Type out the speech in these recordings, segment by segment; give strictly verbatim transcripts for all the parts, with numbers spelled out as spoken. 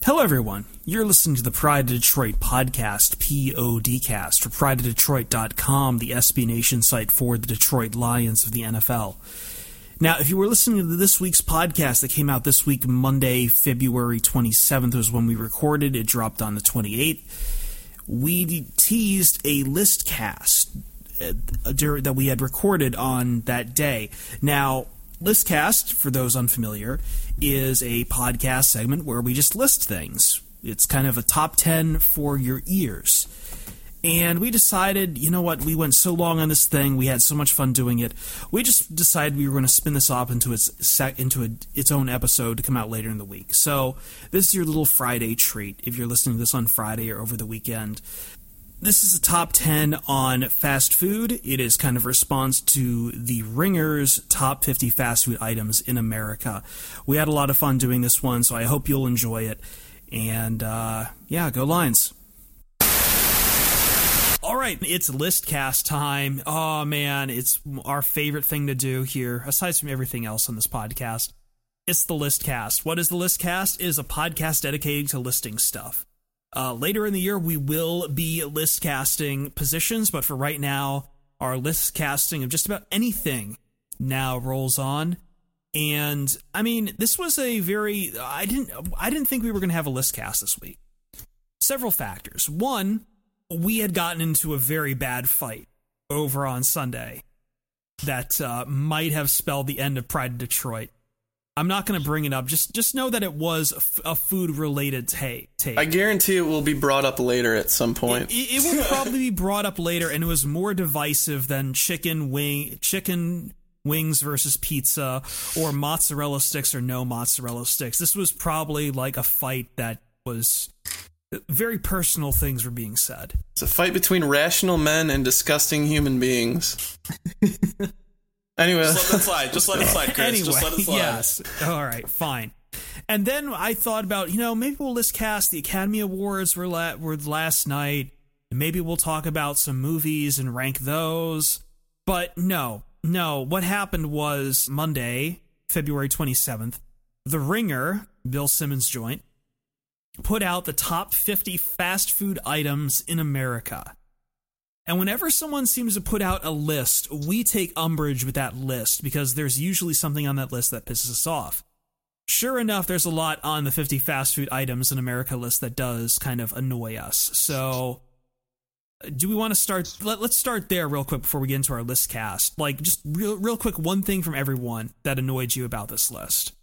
Hello, everyone. You're listening to the Pride of Detroit podcast, PODcast, for pride of detroit dot com, the S B Nation site for the Detroit Lions of the N F L. Now, if you were listening to this week's podcast that came out this week, Monday, February twenty-seventh was when we recorded. It dropped on the twenty-eighth. We teased a list cast uh, that we had recorded on that day. Now, Listcast, for those unfamiliar, is a podcast segment where we just list things. It's kind of a top ten for your ears. And we decided, you know what, we went so long on this thing, we had so much fun doing it, we just decided we were going to spin this off into its sec- into a, its own episode to come out later in the week. So this is your little Friday treat if you're listening to this on Friday or over the weekend. This is a top ten on fast food. It is kind of a response to the Ringer's top fifty fast food items in America. We had a lot of fun doing this one, so I hope you'll enjoy it. And, uh, yeah, go Lions. All right, it's Listcast time. Oh, man, it's our favorite thing to do here, aside from everything else on this podcast. It's the Listcast. What is the Listcast? It is a podcast dedicated to listing stuff. Uh, later in the year, we will be list casting positions, but for right now, our list casting of just about anything now rolls on. And I mean, this was a very I didn't I didn't think we were going to have a list cast this week. Several factors. One, we had gotten into a very bad fight over on Sunday that uh, might have spelled the end of Pride of Detroit. I'm not going to bring it up. Just just know that it was a, f- a food-related ta- take. I guarantee it will be brought up later at some point. It, it, it will probably be brought up later, and it was more divisive than chicken wing, chicken wings versus pizza, or mozzarella sticks or no mozzarella sticks. This was probably like a fight that was very personal things were being said. It's a fight between rational men and disgusting human beings. Anyway, just let it slide. Just let it slide, Chris. Anyway, just let it slide. Yes. All right, fine. And then I thought about, you know, maybe we'll list cast the Academy Awards were, la- were last night, and maybe we'll talk about some movies and rank those. But no, no. What happened was Monday, February twenty-seventh, The Ringer, Bill Simmons' joint, put out the top fifty fast food items in America. And whenever someone seems to put out a list, we take umbrage with that list because there's usually something on that list that pisses us off. Sure enough, there's a lot on the fifty fast food items in America list that does kind of annoy us. So, do we want to start? Let, let's start there real quick before we get into our list cast. Like, just real, real quick, one thing from everyone that annoyed you about this list.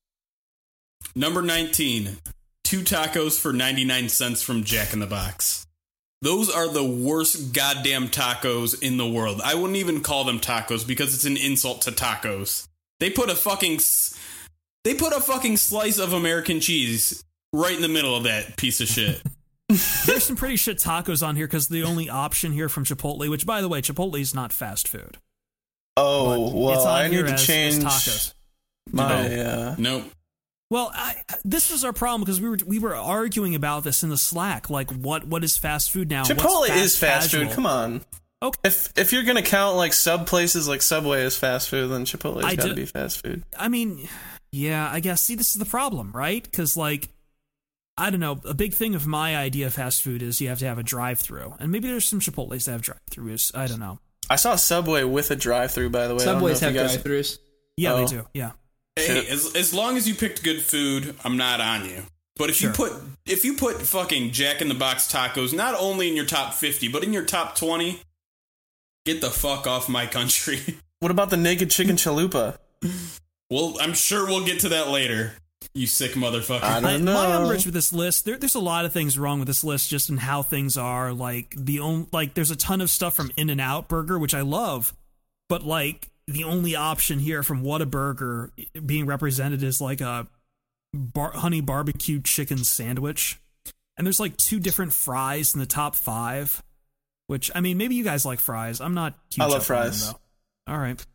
Number nineteen, two tacos for ninety-nine cents from Jack in the Box. Those are the worst goddamn tacos in the world. I wouldn't even call them tacos because it's an insult to tacos. They put a fucking they put a fucking slice of American cheese right in the middle of that piece of shit. There's some pretty shit tacos on here because the only option here from Chipotle, which by the way, Chipotle is not fast food. Oh, But well, it's on I here need to as, change as tacos. my. Uh, Nope. Well, I, this was our problem because we were we were arguing about this in the Slack. Like, what what is fast food now? Chipotle What's fast is fast casual? food. Come on. Okay. If if you're gonna count like sub places like Subway as fast food, then Chipotle's I got to do- be fast food. I mean, yeah, I guess. See, this is the problem, right? Because, like, I don't know. A big thing of my idea of fast food is you have to have a drive-through, and maybe there's some Chipotle's that have drive-throughs. I don't know. I saw Subway with a drive-through, by the way. Subways I have don't know if you guys- drive-thrus. Yeah, Oh. they do. Yeah. Hey, as as long as you picked good food, I'm not on you. But if Sure. you put if you put fucking Jack in the Box tacos not only in your top fifty but in your top twenty, get the fuck off my country. What about the naked chicken chalupa? Well, I'm sure we'll get to that later. You sick motherfucker. I don't I, know. my umbrage with this list, there, there's a lot of things wrong with this list, just in how things are. Like the only, like there's a ton of stuff from In-N-Out Burger, which I love, but like the only option here from Whataburger being represented is like a bar, honey barbecue chicken sandwich, and there's like two different fries in the top five. Which I mean, maybe you guys like fries. I'm not. Huge I love up on fries. them, though. All right.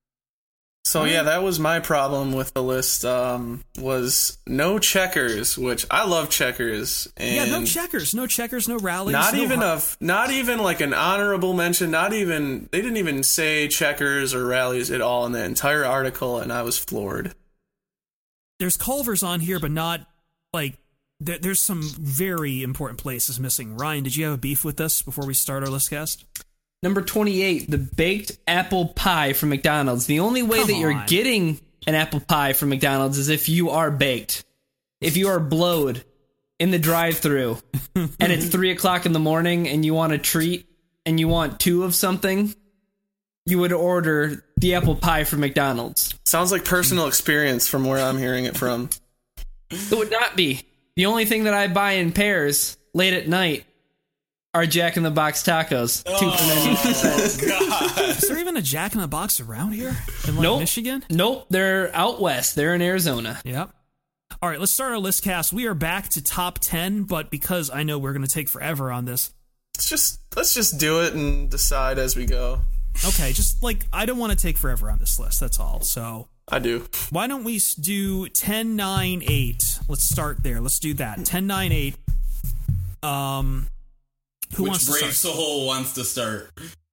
So yeah, that was my problem with the list. Um, was no checkers, which I love checkers. And Yeah, no checkers, no checkers, no rallies. Not no even har- a, not even like an honorable mention. Not even they didn't even say checkers or rallies at all in the entire article, and I was floored. There's Culver's on here, but not like there, there's some very important places missing. Ryan, did you have a beef with this before we start our list cast? Number twenty-eight, the baked apple pie from McDonald's. The only way Come that you're on. getting an apple pie from McDonald's is if you are baked. If you are blowed in the drive-thru and it's three o'clock in the morning and you want a treat and you want two of something, you would order the apple pie from McDonald's. Sounds like personal experience from where I'm hearing it from. It would not be. The only thing that I buy in pairs late at night are Jack in the Box tacos. Two for ninety-nine cents. God. Is there even a Jack in the Box around here in like Nope. Michigan? Nope, they're out west. They're in Arizona. Yep. All right, let's start our list cast. We are back to top ten, but because I know we're going to take forever on this, Let's just let's just do it and decide as we go. okay, just like I don't want to take forever on this list. That's all. So I do. why don't we s- do ten, nine, eight? Let's start there. Let's do that. ten, nine, eight. Um, who Which wants to brave start? soul wants to start?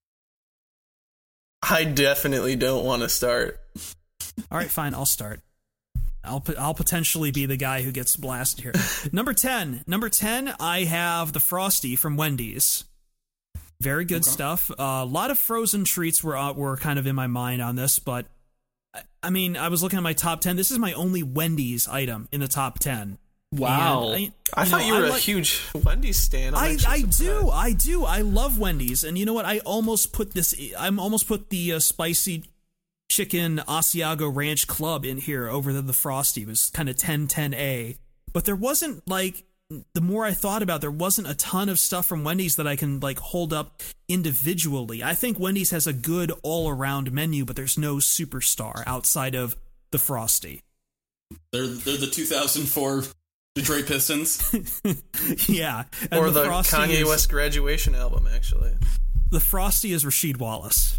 I definitely don't want to start. All right, fine. I'll start. I'll po- I'll potentially be the guy who gets blasted here. Number ten. Number ten. I have the Frosty from Wendy's. Very good stuff. Uh, a lot of frozen treats were uh, were kind of in my mind on this, but I- I mean, I was looking at my top ten. This is my only Wendy's item in the top ten. Wow. And I thought know, you were I a like- huge Wendy's stan. I'm I, actually I do surprised. I do I love Wendy's, and you know what? I almost put this. I'm almost put the uh, spicy chicken Asiago Ranch Club in here over the, the Frosty. It was kind of ten ten A, but there wasn't like. The more I thought about it, there wasn't a ton of stuff from Wendy's that I can like hold up individually. I think Wendy's has a good all around menu, but there's no superstar outside of the Frosty. They're they're the two thousand four Detroit Pistons. Yeah, and Or the, Frosty Kanye is- West graduation album, actually. The Frosty is Rasheed Wallace.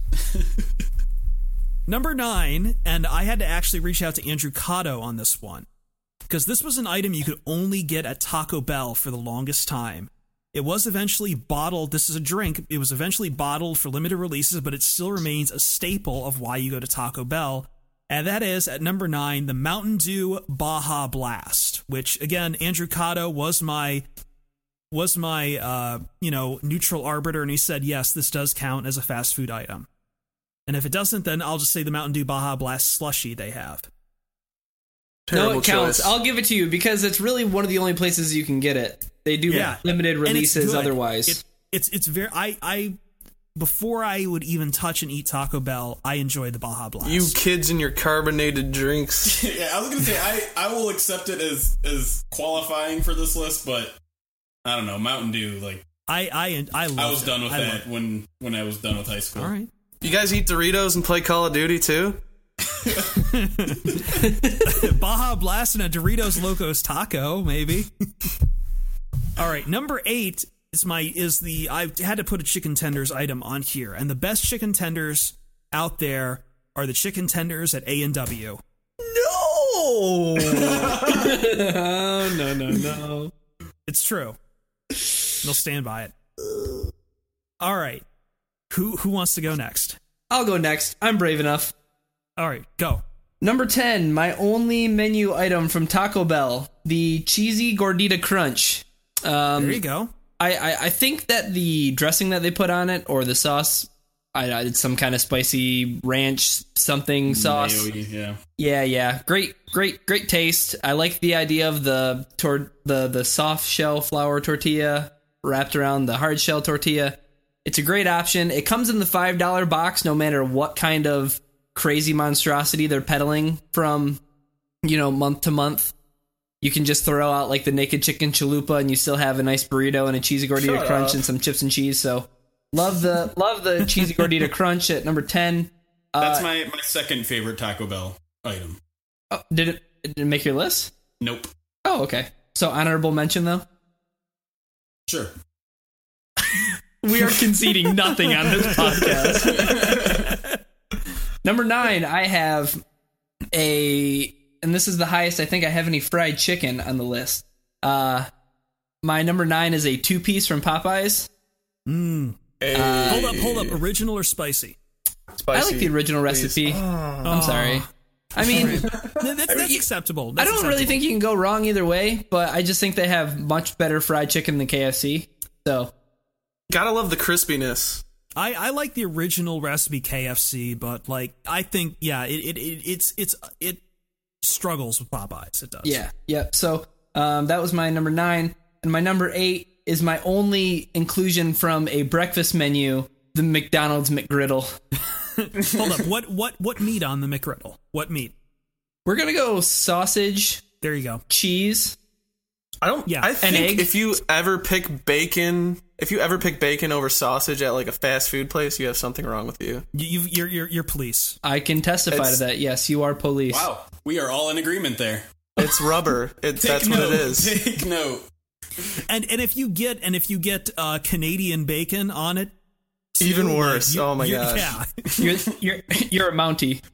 Number nine, and I had to actually reach out to Andrew Cotto on this one, because this was an item you could only get at Taco Bell for the longest time. It was eventually bottled. This is a drink. It was eventually bottled for limited releases, but it still remains a staple of why you go to Taco Bell. And that is, at number nine, the Mountain Dew Baja Blast, which, again, Andrew Cotto was my was my, uh, you know, neutral arbiter, and he said, yes, this does count as a fast food item. And if it doesn't, then I'll just say the Mountain Dew Baja Blast slushie they have. Terrible No, it counts. choice. I'll give it to you because it's really one of the only places you can get it. They do Yeah. limited And it's releases good. otherwise. It, it's it's very I I before I would even touch and eat Taco Bell, I enjoy the Baja Blast. You kids and your carbonated drinks. Yeah, I was gonna say I, I will accept it as as qualifying for this list, but I don't know, Mountain Dew, like I I I love I was it. done with I that love when when I was done with high it. school. All right. You guys eat Doritos and play Call of Duty too? Baja Blast and a Doritos Locos taco, maybe. All right, number eight is my is the I had to put a chicken tenders item on here, and the best chicken tenders out there are the chicken tenders at A and W. No! oh, no, no, no. It's true. They'll stand by it. All right, who who wants to go next? I'll go next. I'm brave enough. All right, go. Number ten, my only menu item from Taco Bell, the cheesy gordita crunch. Um, There you go. I, I, I think that the dressing that they put on it, or the sauce, I, I did some kind of spicy ranch something sauce. Mayo-y, yeah. Yeah, yeah, great, great, great taste. I like the idea of the tor- the the soft shell flour tortilla wrapped around the hard shell tortilla. It's a great option. It comes in the five dollar box, no matter what kind of crazy monstrosity they're peddling from, you know, month to month. You can just throw out like the naked chicken chalupa, and you still have a nice burrito and a cheesy gordita Shut crunch up. and some chips and cheese. So love the love the cheesy gordita crunch at number ten. That's Uh, my, my second favorite Taco Bell item. oh, did it did it make your list? Nope. Oh, okay. So honorable mention though. Sure. We are conceding nothing on this podcast. Number nine, I have a, and this is the highest I think I have any fried chicken on the list. Uh, my number nine is a two piece from Popeyes. Mm. Hey, Hold up, hold up. Original or spicy? spicy, I like the original please. recipe. I'm sorry. I mean, No, that's, that's acceptable. That's I don't really acceptable. think you can go wrong either way, but I just think they have much better fried chicken than K F C. So, Gotta love the crispiness. I, I like the original recipe K F C, but like I think yeah, it, it, it it's it's it struggles with Popeyes. It does. yeah, yeah. So um, that was my number nine, and my number eight is my only inclusion from a breakfast menu: the McDonald's McGriddle. Hold up. What what what meat on the McGriddle? What meat? We're gonna go sausage, There you go. cheese. I don't. Yeah, I an think egg. if you ever pick bacon, if you ever pick bacon over sausage at like a fast food place, you have something wrong with you. You, you've, you're you're you're police. I can testify It's- to that. Yes, you are police. Wow, we are all in agreement there. It's rubber. It, that's Take what note. it is. Take note. And and if you get and if you get uh, Canadian bacon on it, too, Even like, worse. you- Oh my you- gosh. Yeah. You're you're you're a Mountie.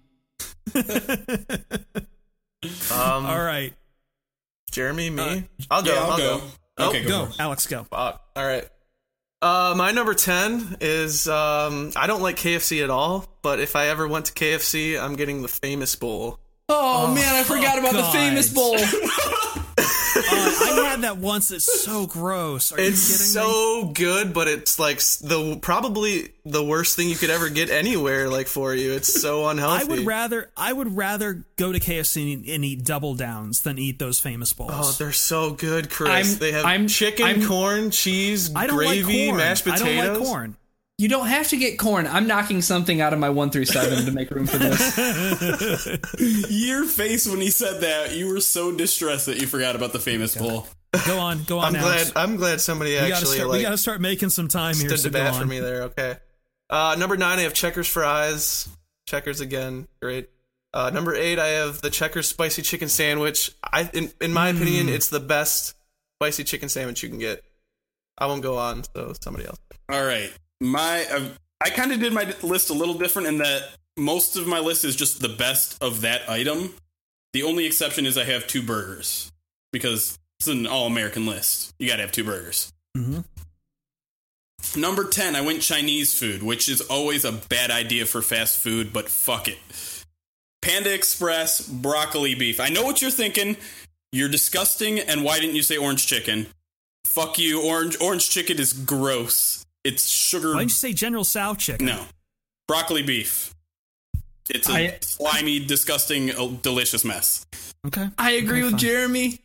Um, All right. Jeremy, me. Uh, I'll go. Yeah, I'll, I'll go. go. Oh, Okay, go. Go, for it. Alex. Go. Fuck. All right. Uh, my number ten is um, I don't like K F C at all, but if I ever went to K F C, I'm getting the Famous Bowl. Oh, man, I forgot about God. the famous bowl. Uh, I had that once. It's so gross. Are It's you kidding me? so good, but it's like s- the probably the worst thing you could ever get anywhere. Like for you, it's so I unhealthy. would rather I would rather go to K F C and, and eat double downs than eat those famous bowls. Oh, they're so good, Chris. I'm- they have I'm- chicken, I'm- corn, cheese, I don't gravy, like corn. mashed potatoes. I don't like corn. You don't have to get corn. I'm knocking something out of my one through seven to make room for this. Your face when he said that, you were so distressed that you forgot about the famous bowl. Go on, go on. I'm Alex. glad. I'm glad somebody We gotta actually start. like we gotta start making some time here. stood So to go bat on. for me there. Okay. Uh, number nine, I have Checkers fries. Checkers again, great. Uh, number eight, I have the Checkers spicy chicken sandwich. I, in in my opinion, it's the best spicy chicken sandwich you can get. I won't go on, so somebody else. All right. My uh, I kind of did my list a little different in that most of my list is just the best of that item. The only exception is I have two burgers because it's an all-American list. You got to have two burgers. Mm-hmm. Number ten, I went Chinese food, which is always a bad idea for fast food, but fuck it. Panda Express broccoli beef. I know what you're thinking. You're disgusting, and why didn't you say orange chicken? Fuck you. Orange orange chicken is gross. It's sugar. Why didn't you say General Tso chicken? No. Broccoli beef. It's a I- slimy, disgusting, uh, delicious mess. Okay. I agree Okay, with fine. Jeremy.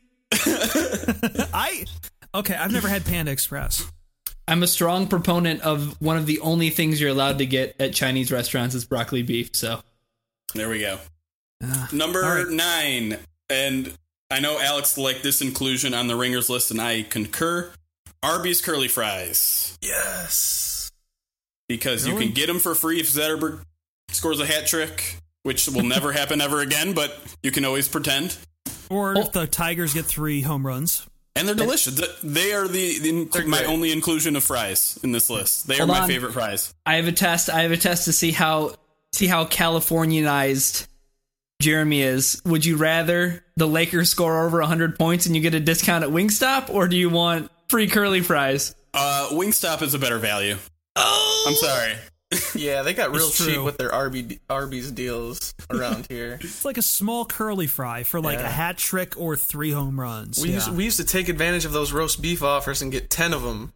I okay. I've never had Panda Express. I'm a strong proponent of one of the only things you're allowed to get at Chinese restaurants is broccoli beef. So There we go. Uh, Number all right. nine. And I know Alex liked this inclusion on the Ringers list, and I concur. Arby's curly fries. Yes. Because you Really? can get them for free if Zetterberg scores a hat trick, which will never happen ever again, but you can always pretend. Or Oh. if the Tigers get three home runs. And they're delicious. Th- They are the, the They're my great. only inclusion of fries in this list. They Hold are my on. favorite fries. I have a test. I have a test to see how see how Californianized Jeremy is. Would you rather the Lakers score over one hundred points and you get a discount at Wingstop, or do you want free curly fries? Uh, Wingstop is a better value. Oh, I'm sorry. Yeah, they got real It's cheap true. with their Arby, Arby's deals around here. It's like a small curly fry for like Yeah. a hat trick or three home runs. We yeah. used we used to take advantage of those roast beef offers and get ten of them.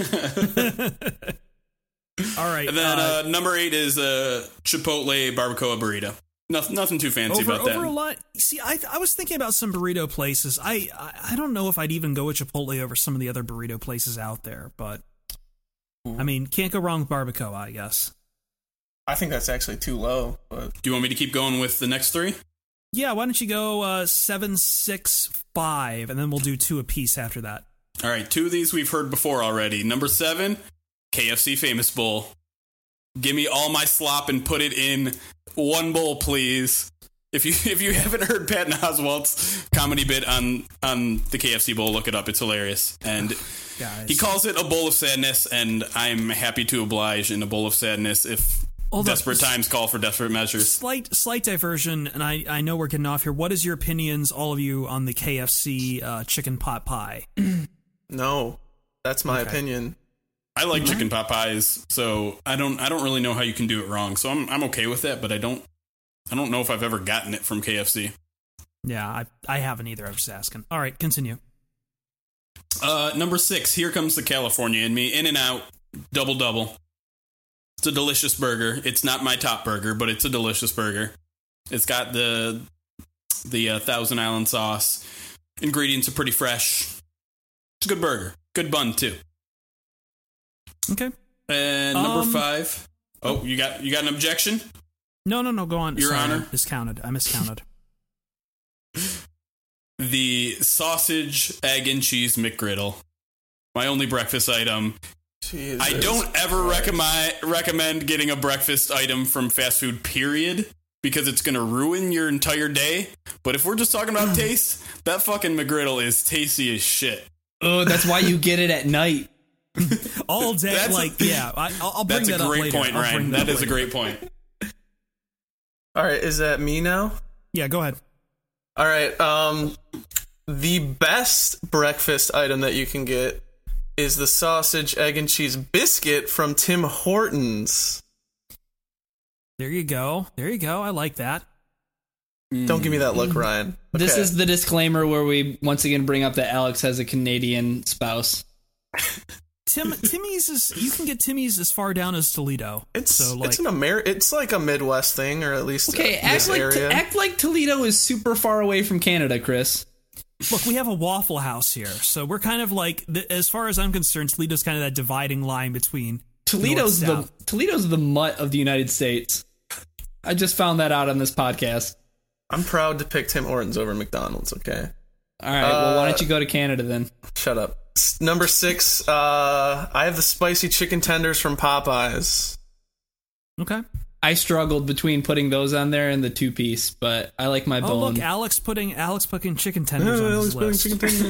All right. And then uh, uh, number eight is uh, Chipotle barbacoa burrito. Nothing, nothing too fancy over about that. over a lot. See, I I was thinking about some burrito places. I, I I don't know if I'd even go with Chipotle over some of the other burrito places out there, but I mean, can't go wrong with barbacoa, I guess. I think that's actually too low, but Do you want me to keep going with the next three? Yeah, why don't you go uh, seven, six, five, and then we'll do two apiece after that. All right, two of these we've heard before already. Number seven, K F C Famous Bowl. Give me all my slop and put it in one bowl, please. If you if you haven't heard Patton Oswalt's comedy bit on on the K F C Bowl, look it up. It's hilarious. And Guys. he calls it a bowl of sadness, and I'm happy to oblige in a bowl of sadness if Hold up. desperate times call for desperate measures. Slight slight diversion, and I, I know we're getting off here. What is your opinions, all of you, on the K F C uh, chicken pot pie? no, that's my Okay. opinion. I like chicken pot pies, so I don't I don't really know how you can do it wrong. So I'm I'm okay with that, but I don't I don't know if I've ever gotten it from K F C. Yeah, I I haven't either. I was just asking. All right, continue. Uh, number six, here comes the California in me. In-N-Out, double double. It's a delicious burger. It's not my top burger, but it's a delicious burger. It's got the the uh, Thousand Island sauce. Ingredients are pretty fresh. It's a good burger. Good bun too. Okay. And number Um, five. Oh, you got you got an objection? No, no, no. Go on. Your Sorry, Honor. I miscounted. I miscounted. The sausage, egg, and cheese McGriddle. My only breakfast item. Jesus I don't ever Christ. recommend recommend getting a breakfast item from fast food, period, because it's going to ruin your entire day. But if we're just talking about taste, that fucking McGriddle is tasty as shit. Oh, that's why you get it at night. All day, That's a- like yeah. I, I'll, I'll bring That's a that up great later. point, I'll Ryan. bring That up is a later. great point. All right, is that me now? Yeah, go ahead. All right. Um, the best breakfast item that you can get is the sausage, egg, and cheese biscuit from Tim Hortons. There you go. There you go. I like that. Don't give me that look, Ryan. This Okay. is the disclaimer where we once again bring up that Alex has a Canadian spouse. Tim Timmy's is you can get Timmy's as far down as Toledo. It's so like it's an Amer- It's like a Midwest thing, or at least Okay, uh, act this like area. act like Toledo is super far away from Canada, Chris. look, we have a Waffle House here, so we're kind of like the, as far as I'm concerned, Toledo's kind of that dividing line between Toledo's the north, south. Toledo's the mutt of the United States. I just found that out on this podcast. I'm proud to pick Tim Hortons over McDonald's. Okay, All right, well, why Uh, don't you go to Canada then? shut up. S- Number six, uh, I have the spicy chicken tenders from Popeyes. Okay. I struggled between putting those on there and the two piece, but I like my Oh bone. look, Alex putting Alex putting chicken tenders on his list.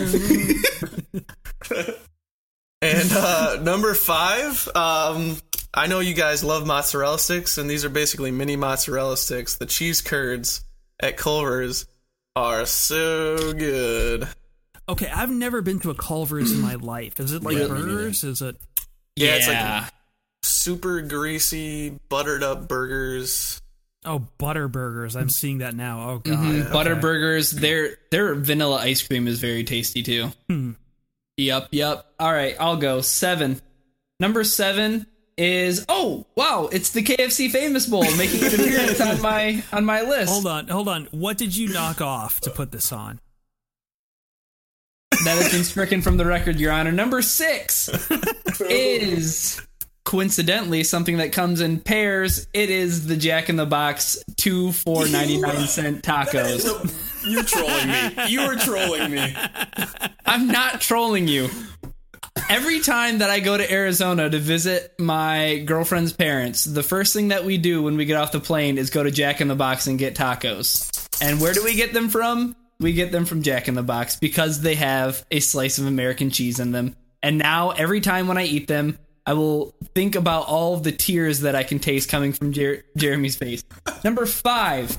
And uh, number five, um, I know you guys love mozzarella sticks, and these are basically mini mozzarella sticks. The cheese curds at Culver's are so good. Okay, I've never been to a Culver's in my life. Is it like Yeah, me burgers? Is it? Yeah, yeah, it's like super greasy, buttered up burgers. Oh, butter burgers. I'm seeing that now. Oh god. Mhm, Okay. butter burgers. Their their vanilla ice cream is very tasty too. Hmm. Yep, yep. All right, I'll go seven. Number seven is oh wow, it's the K F C Famous Bowl making an appearance on my on my list. Hold on, hold on. What did you knock off to put this on? That has been stricken from the record, Your Honor. Number six is coincidentally something that comes in pairs. It is the Jack in the Box two for ninety-nine cent tacos. You're trolling me. You are trolling me. I'm not trolling you. Every time that I go to Arizona to visit my girlfriend's parents, the first thing that we do when we get off the plane is go to Jack in the Box and get tacos. And where do we get them from? We get them from Jack in the Box because they have a slice of American cheese in them. And now every time when I eat them, I will think about all of the tears that I can taste coming from Jer- Jeremy's face. Number five.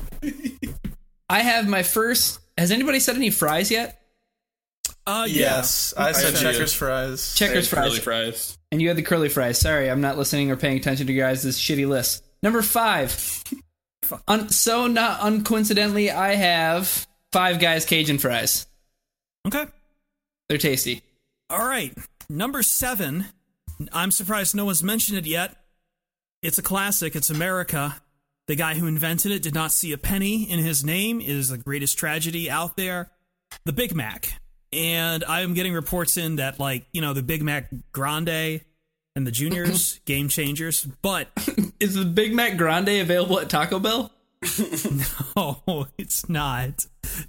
I have my first... Has anybody said any fries yet? Uh, yeah. Yes, I said I Checkers do. fries. Checkers fries. Curly fries. And you had the curly fries. Sorry, I'm not listening or paying attention to your guys' shitty list. Number five. Un- so not uncoincidentally, I have Five Guys Cajun fries. Okay. They're tasty. All right. Number seven. I'm surprised no one's mentioned it yet. It's a classic. It's America. The guy who invented it did not see a penny in his name. It is the greatest tragedy out there. The Big Mac. And I'm getting reports in that, like, you know, the Big Mac Grande and the Juniors, game changers. But Is the Big Mac Grande available at Taco Bell? no, it's not.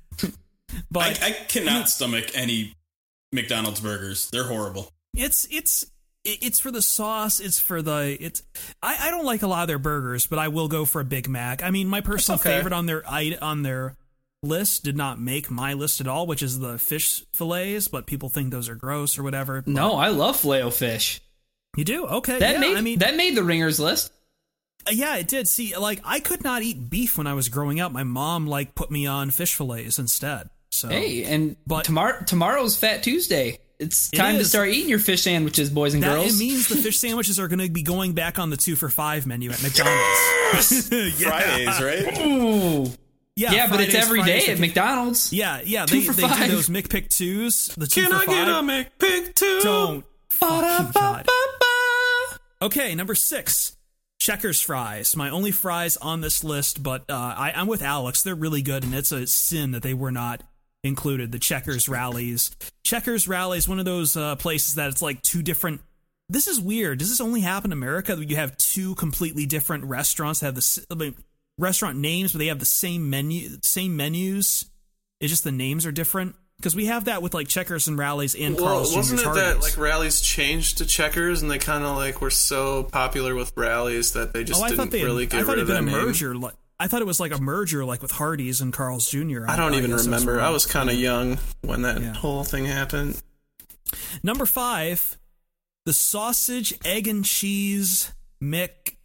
But I, I cannot stomach any McDonald's burgers. They're horrible. It's it's it's for the sauce. It's for the it's. I, I don't like a lot of their burgers, but I will go for a Big Mac. I mean, my personal okay. favorite on their i- on their list did not make my list at all, which is the fish fillets. But people think those are gross or whatever. But No, I love Filet-O-Fish. you do. Okay, That yeah, made I mean, that made the Ringers list. uh, yeah, it did. See, like I could not eat beef when I was growing up. My mom like put me on fish fillets instead. So Hey, and But- tomorrow tomorrow's Fat Tuesday. It's It time to is. start eating your fish sandwiches, boys and That, girls. it means the fish sandwiches are going to be going back on the two for five menu at McDonald's. Yeah. Fridays, right? Ooh. Yeah, Yeah, but it's Fridays, every Fridays, day at they- McDonald's. Yeah, yeah, Two they, for they do five. those McPick twos. The two Can for I five. get a McPick too? Don't. Fucking God. Ba-da-ba-ba-ba. Okay, number six, Checkers fries. My only fries on this list, but uh, I, I'm with Alex. They're really good, and it's a sin that they were not included. The Checkers Rallies. Checkers Rallies, one of those uh, places that it's like two different. This is weird. Does this only happen in America? That you have two completely different restaurants that have the s- I mean, restaurant names, but they have the same menu, same menus. It's just the names are different. Because we have that with like Checkers and Rallies and Well, Carl's wasn't Junior it that Hardee's. like Rallies changed to Checkers and they kind of like were so popular with Rallies that they just Oh, I didn't thought they had, really I get thought rid it of had that been a name? merger. Like, I thought it was like a merger, like with Hardee's and Carl's Junior I don't even guess remember. I wrong. was kind of young when that Yeah. whole thing happened. Number five, the sausage, egg, and cheese McMuffin.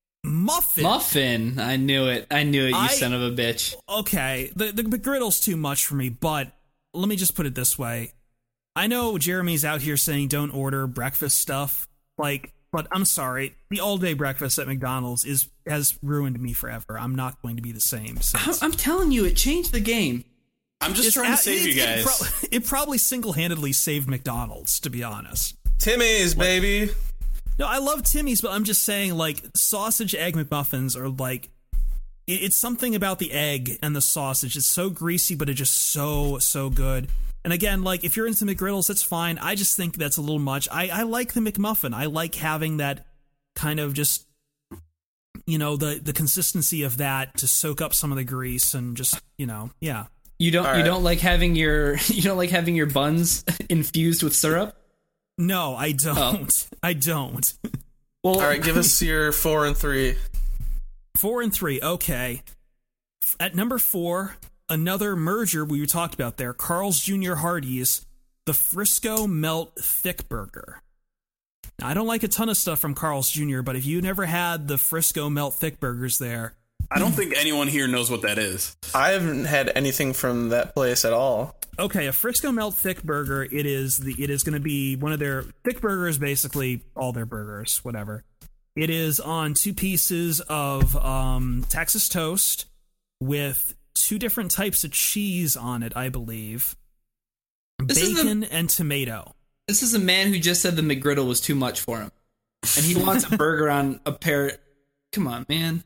Muffin. I knew it. I knew it, you I- son of a bitch. Okay, the the McGriddle's too much for me, but let me just put it this way. I know Jeremy's out here saying don't order breakfast stuff, like, but I'm sorry, the all-day breakfast at McDonald's is has ruined me forever. I'm not going to be the same. I'm, Since. I'm telling you, it changed the game. I'm just It's trying to a- save it- you it guys. pro- It probably single-handedly saved McDonald's, to be honest. Timmy's, baby. No, I love Timmy's, but I'm just saying, like, sausage egg McMuffins are like, it, it's something about the egg and the sausage. It's so greasy, but it's just so, so good. And again, like, if you're into McGriddles, that's fine. I just think that's a little much. I, I like the McMuffin. I like having that kind of just, you know, the, the consistency of that to soak up some of the grease and just, you know, yeah. You don't. All You right. don't like having your. You don't like having your buns infused with syrup. No, I don't. I don't. Well, All right, give us your four and three. Four and three, okay. At number four, another merger we talked about there, Carl's Junior Hardee's, the Frisco Melt Thick Burger. Now, I don't like a ton of stuff from Carl's Junior, but if you never had the Frisco Melt Thick Burgers there, I don't think anyone here knows what that is. I haven't had anything from that place at all. okay, a Frisco Melt Thick Burger, it is the it is going to be one of their thick burgers, basically all their burgers, whatever. It is on two pieces of um, Texas toast with two different types of cheese on it, I believe. This is the- Bacon and tomato. this is a man who just said the McGriddle was too much for him, and he wants a burger on a pair. Come on, man.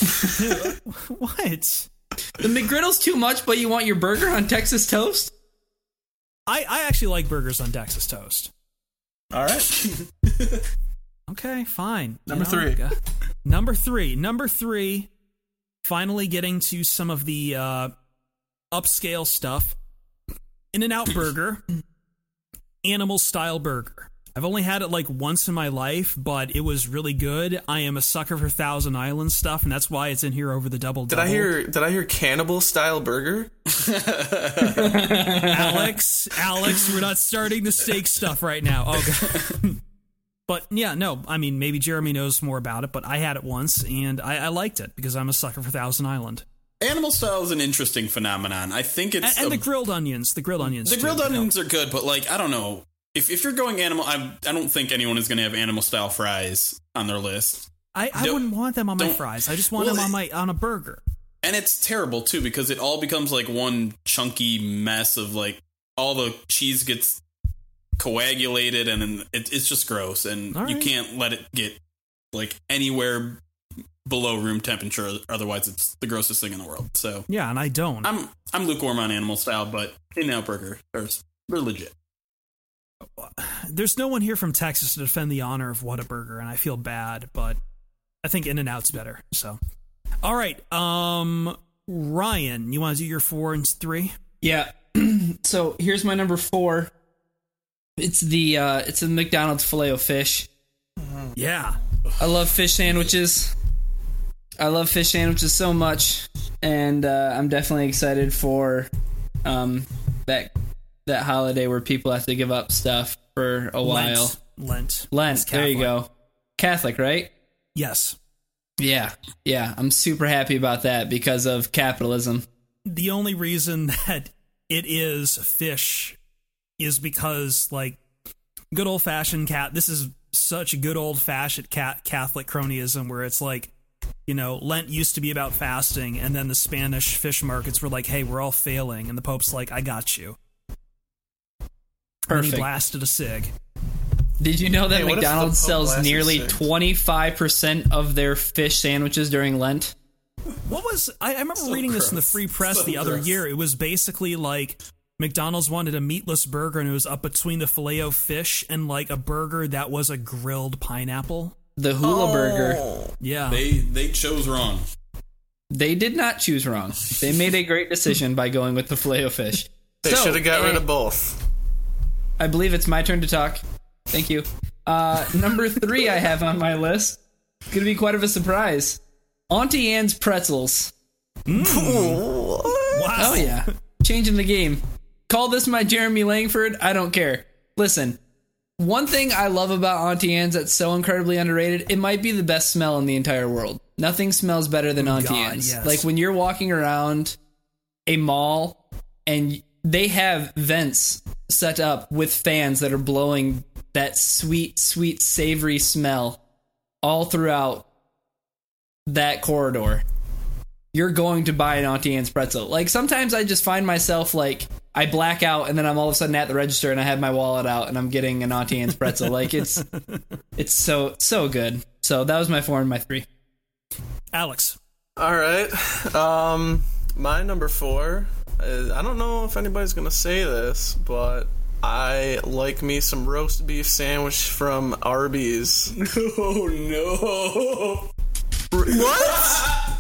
What? The McGriddle's too much, but you want your burger on Texas toast? I, I actually like burgers on Texas toast. All right. Okay, fine. You Number three. uh, Number three. Number three. Finally getting to some of the uh, upscale stuff. In-N-Out Burger. Animal style burger. I've only had it like once in my life, but it was really good. I am a sucker for Thousand Island stuff, and that's why it's in here over the double Did double. I hear? Did I hear cannibal style burger? Alex, Alex, we're not starting the steak stuff right now. Oh, God. But yeah, no, I mean, maybe Jeremy knows more about it, but I had it once, and I, I liked it because I'm a sucker for Thousand Island. Animal style is an interesting phenomenon. I think it's And, and a- the grilled onions, the grilled onions. the too, grilled you know. onions are good, but like I don't know if if you're going animal, I I don't think anyone is going to have animal style fries on their list. I, I Don't- wouldn't want them on my don't- fries. I just want Well, them on it- my on a burger. And it's terrible too because it all becomes like one chunky mess of like all the cheese gets coagulated and then it, it's just gross and All you right. can't let it get like anywhere below room temperature, otherwise it's the grossest thing in the world. So Yeah, and I don't. I'm I'm lukewarm on animal style, but In-N-Out Burger are they're legit. There's no one here from Texas to defend the honor of Whataburger, and I feel bad, but I think In-N-Out's better. So, all right, um, Ryan, you want to do your four and three? Yeah. So here's my number four. It's the uh, it's a McDonald's Filet-O-Fish. Yeah. I love fish sandwiches. I love fish sandwiches so much, and uh, I'm definitely excited for um, that that holiday where people have to give up stuff for a while. Lent. Lent. Lent. It's There you Catholic. go. Catholic, right? Yes. Yeah, yeah. I'm super happy about that because of capitalism. The only reason that it is fish is because, like, good old fashioned cat. This is such a good old fashioned cat Catholic cronyism where it's like, you know, Lent used to be about fasting, and then the Spanish fish markets were like, hey, we're all failing, and the Pope's like, I got you. Perfect. And he blasted a cig. Did you know that Hey, what if McDonald's the Pope sells blasted nearly cigs? twenty-five percent of their fish sandwiches during Lent? What was I, I remember So reading this in the gross. Free Press So the other gross. year. It was basically like McDonald's wanted a meatless burger, and it was up between the Filet-O-Fish and like a burger that was a grilled pineapple. The Hula Burger. Oh. Yeah. They they chose wrong. They did not choose wrong. They made a great decision by going with the Filet-O-Fish. They So, should have got rid eh, of both. I believe it's my turn to talk. Thank you. Uh, number three I have on my list. It's going to be quite of a surprise. Auntie Anne's Pretzels. Wow. Oh, yeah. Changing the game. Call this my Jeremy Langford. I don't care. Listen, one thing I love about Auntie Anne's that's so incredibly underrated, it might be the best smell in the entire world. Nothing smells better than Auntie God, Anne's. yes. Like when you're walking around a mall and they have vents set up with fans that are blowing that sweet, sweet, savory smell all throughout that corridor, you're going to buy an Auntie Anne's pretzel. Like sometimes I just find myself like I black out and then I'm all of a sudden at the register and I have my wallet out and I'm getting an Auntie Anne's pretzel. Like it's it's so so good. So that was my four and my three. Alex. All right. Um, my number four is, I don't know if anybody's going to say this, but I like me some roast beef sandwich from Arby's. Oh no! What?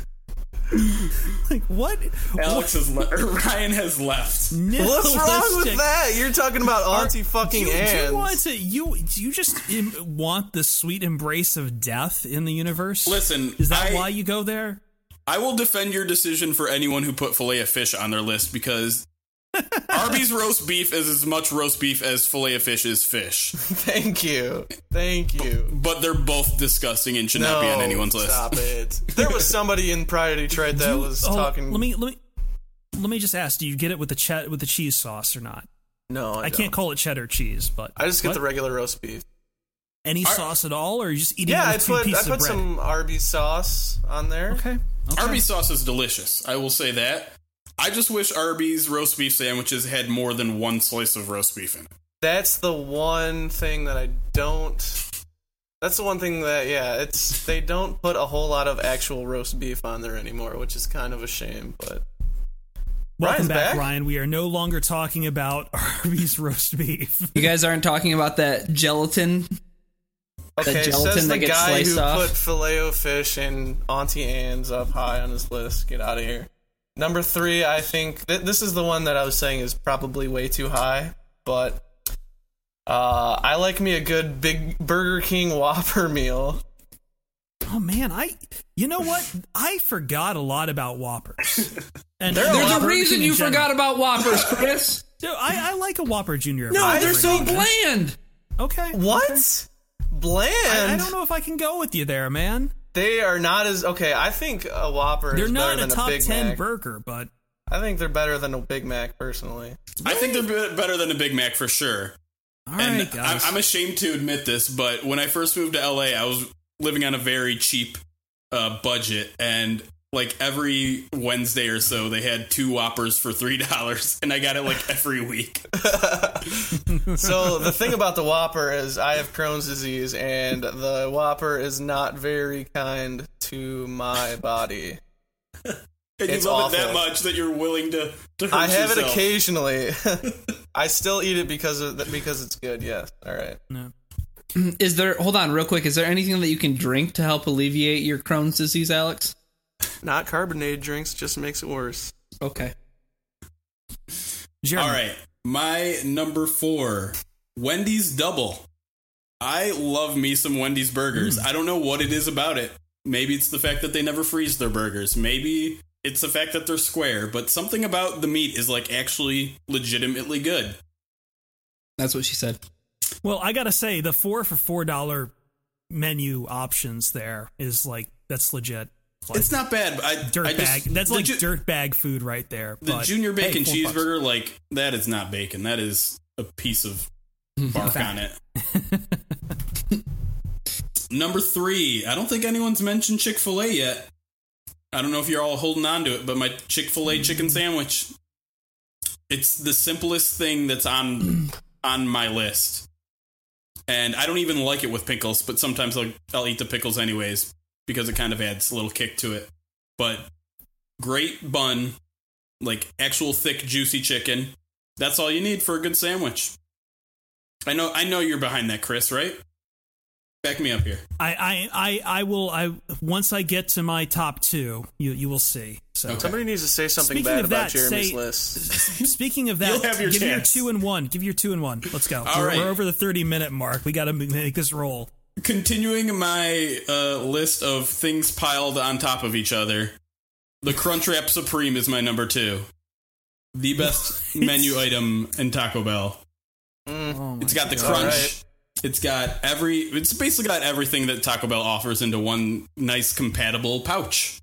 Like, what? Alex has le- or Ryan has left. What's wrong with that? You're talking about Auntie fucking Do, do Anne's. you want to? You do you just im- want the sweet embrace of death in the universe? Listen, is that I- why you go there? I will defend your decision for anyone who put filet of fish on their list because Arby's roast beef is as much roast beef as filet of fish is fish. Thank you. Thank you. But they're both disgusting and should No, not be on anyone's list. stop it. There was somebody in Pride Detroit that Do- was oh, talking. Let me let me let me just ask: do you get it with the ch- with the cheese sauce or not? No, I, I can't don't. call it cheddar cheese, but I just get What? the regular roast beef. any Ar- sauce at all, or are you just eating Yeah, it I with two put I pieces put of bread? some Arby's sauce on there. Okay. okay. Arby's sauce is delicious. I will say that. I just wish Arby's roast beef sandwiches had more than one slice of roast beef in it. That's the one thing that I don't. That's the one thing that yeah, it's they don't put a whole lot of actual roast beef on there anymore, which is kind of a shame. But Welcome Ryan's back, back? Ryan. We are no longer talking about Arby's roast beef. You guys aren't talking about that gelatin. okay, gelatin says that the gets guy sliced who off? put Filet-O-Fish and Auntie Anne's up high on his list. Get out of here. Number three, I think th- this is the one that I was saying is probably way too high, but uh, I like me a good big Burger King Whopper meal. Oh man, I you know what? I forgot a lot about Whoppers. And They're and There's Burger a reason King in you general. forgot about Whoppers, Chris. Dude, I, I like a Whopper Junior. every No, now they're and so then. bland. Okay. What? okay. Bland? I, I don't know if I can go with you there, man. They are not as okay. I think a Whopper They're is better not a than top a Big ten Mac. burger, but I think they're better than a Big Mac, personally. I think they're be- better than a Big Mac for sure. all And right, guys. I'm, I'm ashamed to admit this, but when I first moved to L A, I was living on a very cheap uh, budget, and like every Wednesday or so, they had two Whoppers for three dollars, and I got it like every week. So the thing about the Whopper is I have Crohn's disease, and the Whopper is not very kind to my body. And It's you love it awful. that much that you're willing to, to hurt I have it yourself. occasionally. I still eat it because of the, because it's good. Yes. All right. no. Is there, hold on real quick, is there anything that you can drink to help alleviate your Crohn's disease, Alex? Not carbonated drinks just makes it worse. Okay. Jeremy. All right, my number four, Wendy's Double. I love me some Wendy's burgers. I don't know what it is about it. Maybe it's the fact that they never freeze their burgers. Maybe it's the fact that they're square, but something about the meat is like actually legitimately good. That's what she said. Well, I gotta say, the four for four dollar menu options there is like that's legit. Like, It's not bad, but I dirt I just, bag. That's the like ju- dirt bag food right there. The but, junior bacon hey, four bucks. cheeseburger, like that is not bacon. That is a piece of bark on it. Number three, I don't think anyone's mentioned Chick-fil-A yet. I don't know if you're all holding on to it, but my Chick-fil-A chicken sandwich, it's the simplest thing that's on on my list. And I don't even like it with pickles, but sometimes I'll, I'll eat the pickles anyways because it kind of adds a little kick to it. But great bun, like actual thick, juicy chicken. That's all you need for a good sandwich. I know I know you're behind that, Chris, right? Back me up here. I, I, I, I will. I once I get to my top two, you you will see. So Okay. Somebody needs to say something Speaking bad of about that, Jeremy's say- list. speaking of that, You'll have your give chance. your two and one. Give your two and one. Let's go. All we're, right. we're over the thirty minute mark. We got to make this roll. Continuing my uh, list of things piled on top of each other, the Crunchwrap Supreme is my number two. The best menu item in Taco Bell. Oh It's got the God. crunch. Alright. It's got every. It's basically got everything that Taco Bell offers into one nice compatible pouch.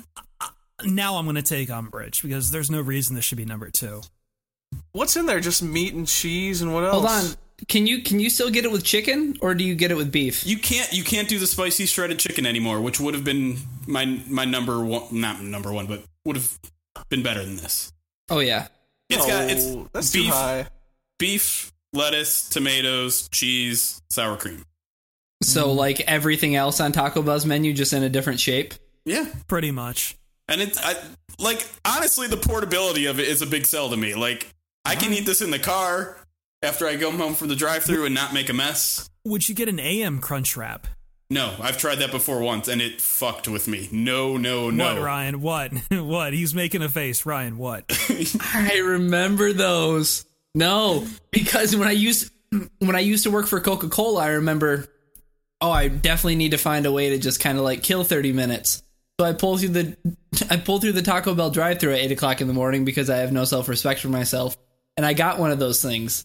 Now I'm going to take umbrage because there's no reason this should be number two. What's in there? Just meat and cheese and what else? Hold on. Can you can you still get it with chicken or do you get it with beef? You can't. You can't do the spicy shredded chicken anymore, which would have been my my number one. Not number one, but would have been better than this. Oh yeah. It's got it's Oh, that's beef, too high. beef, lettuce, tomatoes, cheese, sour cream. So like everything else on Taco Bell's menu, just in a different shape. Yeah, Pretty much. and it's I, like honestly, the portability of it is a big sell to me. Like I can eat this in the car after I go home from the drive-thru and not make a mess. Would you get an A M crunch wrap? No, I've tried that before once, and it fucked with me. No, no, no. What, Ryan? What? What? He's making a face. Ryan, what? I remember those. No, because when I used when I used to work for Coca-Cola, I remember, oh, I definitely need to find a way to just kind of like kill thirty minutes. So I pull through the I pulled through the Taco Bell drive-thru at eight o'clock in the morning because I have no self-respect for myself, and I got one of those things.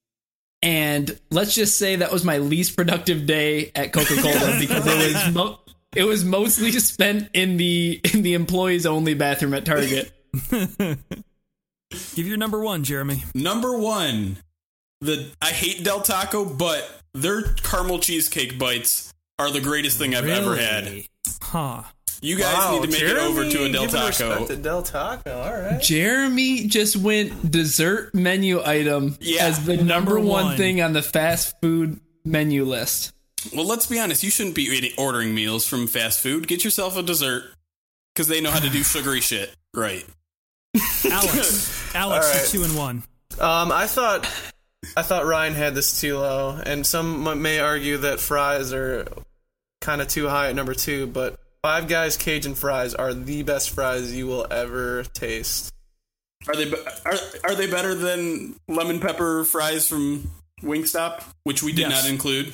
And let's just say that was my least productive day at Coca-Cola because it was mo- it was mostly spent in the in the employees only bathroom at Target. Give your number one, Jeremy. Number one, the I hate Del Taco, but their caramel cheesecake bites are the greatest thing I've ever had. Really? Huh. You guys Wow, need to make Jeremy, it over to a Del giving Taco. respect to Del Taco, all right. Jeremy just went dessert menu item Yeah. as the number, Number one. one. thing on the fast food menu list. Well, let's be honest. You shouldn't be eating, ordering meals from fast food. Get yourself a dessert because they know how to do sugary shit. Right. Alex. Alex, All right. you're two and one. Um, I thought, I thought Ryan had this too low, and some m- may argue that fries are kind of too high at number two. But Five Guys Cajun fries are the best fries you will ever taste. Are they be- are are they better than lemon pepper fries from Wingstop, which we did Yes. not include?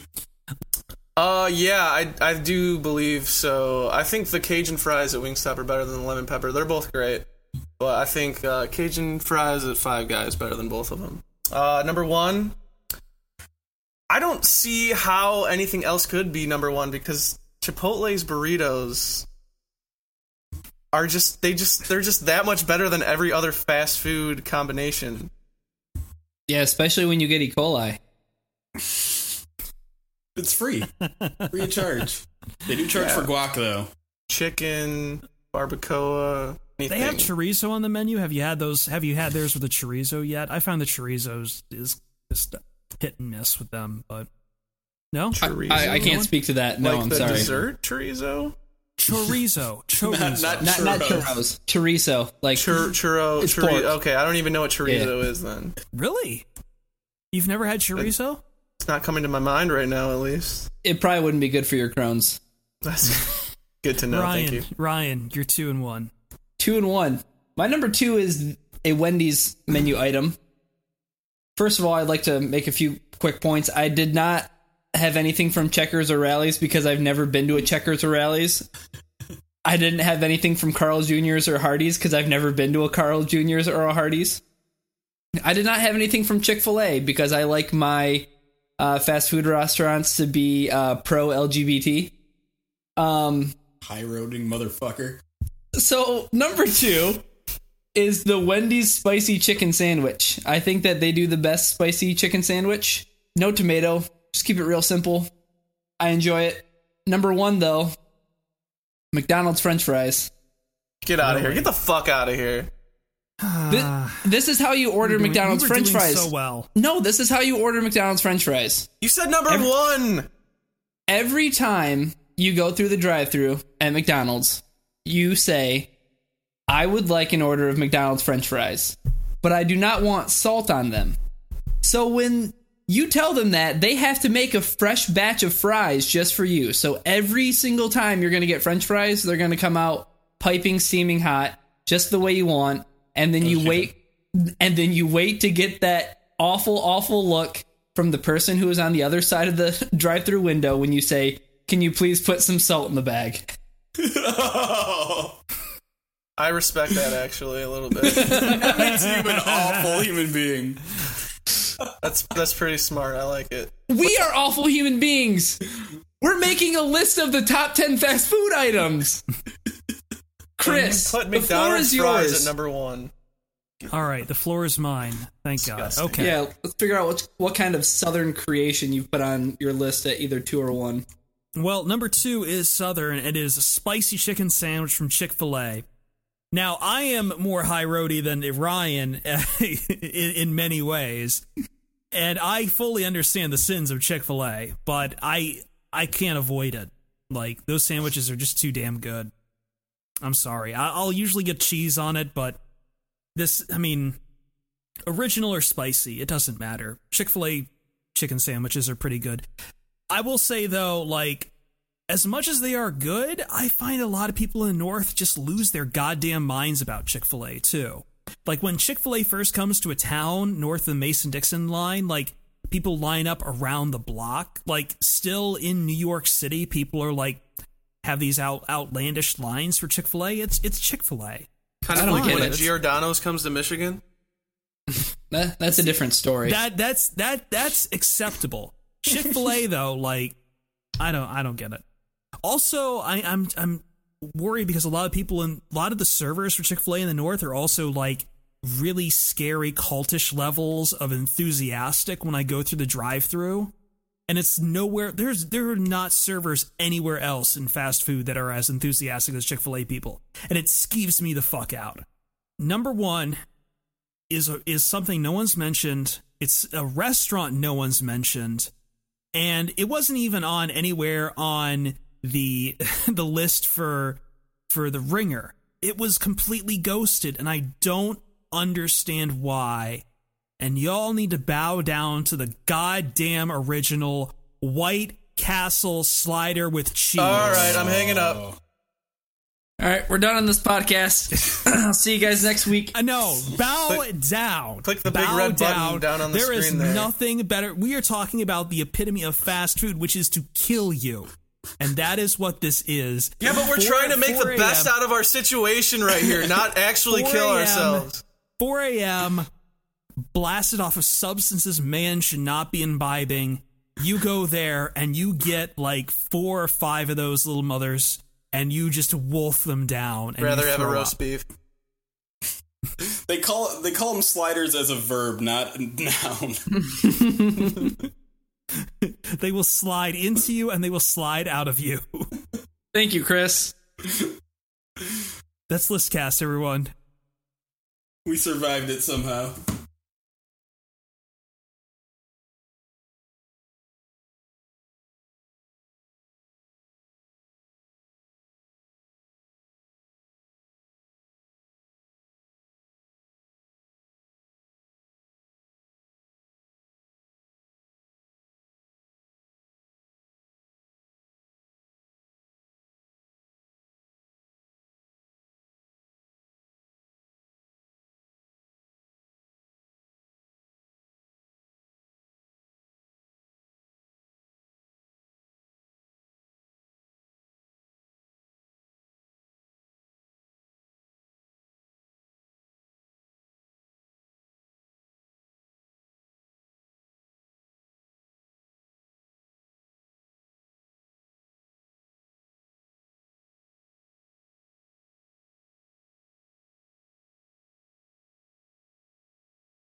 Uh, yeah, I I do believe so. I think the Cajun fries at Wingstop are better than the lemon pepper. They're both great, but I think uh, Cajun fries at Five Guys better than both of them. Uh, number one, I don't see how anything else could be number one because Chipotle's burritos are just they just they're just that much better than every other fast food combination. Yeah, especially when you get E. coli. It's free, free of charge. They do charge Yeah. for guac though. Chicken, barbacoa, anything. They have chorizo on the menu. Have you had those? Have you had theirs with the chorizo yet? I find the chorizos is just hit and miss with them, but no Chorizo? I, I can't speak to that. No, like I'm the sorry. dessert chorizo. chorizo. Chorizo. Not, Not not churros. Chorizo. Like Chur- churro, It's chori- pork. Okay, I don't even know what chorizo is then. Really? You've never had chorizo? It's not coming to my mind right now, at least. it probably wouldn't be good for your Crohn's. That's good to know. Ryan, Thank you. Ryan, you're two and one. Two and one. My number two is a Wendy's menu item. First of all, I'd like to make a few quick points. I did not have anything from Checkers or Rallies because I've never been to a Checkers or Rallies. I didn't have anything from Carl's Junior's or Hardee's because I've never been to a Carl's Junior's or a Hardee's. I did not have anything from Chick-fil-A because I like my uh, fast food restaurants to be uh, pro-L G B T. Um, high roading motherfucker. so number two, is the Wendy's spicy chicken sandwich. I think that they do the best spicy chicken sandwich. No tomato. Just keep it real simple. I enjoy it. Number one, though, McDonald's French fries. Get out of here. Get the fuck out of here. This, this is how you order doing, McDonald's you were French doing fries. so well. No, this is how you order McDonald's French fries. You said number Every, one. Every time you go through the drive-thru at McDonald's, you say, I would like an order of McDonald's French fries, but I do not want salt on them. So when you tell them that, they have to make a fresh batch of fries just for you. So every single time you're going to get French fries, they're going to come out piping, steaming hot, just the way you want. And then you wait, and then you wait to get that awful, awful look from the person who is on the other side of the drive-thru window when you say, "Can you please put some salt in the bag?" I respect that actually a little bit. That makes you an awful human being. That's that's pretty smart. I like it. We are awful human beings. We're making a list of the top ten fast food items. Chris, Put the floor McDonald's is fries yours. at number one. All right, the floor is mine. Thank Disgusting. God. Okay. Yeah, let's figure out what what kind of Southern creation you've put on your list at either two or one. Well, number two is Southern. It is a spicy chicken sandwich from Chick-fil-A. Now, I am more high roady than Ryan in, in many ways, and I fully understand the sins of Chick-fil-A, but I I can't avoid it. Like, those sandwiches are just too damn good. I'm sorry. I, I'll usually get cheese on it, but this, I mean, original or spicy, it doesn't matter. Chick-fil-A chicken sandwiches are pretty good. I will say, though, like, as much as they are good, I find a lot of people in the North just lose their goddamn minds about Chick-fil-A, too. Like, when Chick-fil-A first comes to a town north of the Mason-Dixon line, like, people line up around the block. Like, still in New York City, people are, like, have these out, outlandish lines for Chick-fil-A. It's it's Chick-fil-A. Kind I of don't like get when it. a Giordano's comes to Michigan. That, that's a different story. That that's that that's acceptable. Chick-fil-A though, like, I don't I don't get it. Also, I, I'm I'm worried because a lot of people in a lot of the servers for Chick-fil-A in the North are also like really scary cultish levels of enthusiastic when I go through the drive-thru. And it's nowhere, there's there are not servers anywhere else in fast food that are as enthusiastic as Chick-fil-A people. And it skeeves me the fuck out. Number one is a, is something no one's mentioned. It's a restaurant no one's mentioned. And it wasn't even on anywhere on the the list for for the Ringer. It was completely ghosted, and I don't understand why. And y'all need to bow down to the goddamn original White Castle slider with cheese. All right, I'm hanging up. All right, we're done on this podcast. I'll see you guys next week. Uh, no, bow Click- down. click the big Bow red button down. down on the There is screen there. nothing better. We are talking about the epitome of fast food, which is to kill you. And that is what this is. Yeah, but we're four- trying to make the four best a.m. out of our situation right here, not actually four kill a.m. ourselves. four a.m. blasted off of substances man should not be imbibing. You go there and you get like four or five of those little mothers and you just wolf them down. And Rather you have a throw roast up. beef. They call they call them sliders as a verb, not a noun. They will slide into you and they will slide out of you. Thank you, Chris. That's Listcast, everyone. We survived it somehow.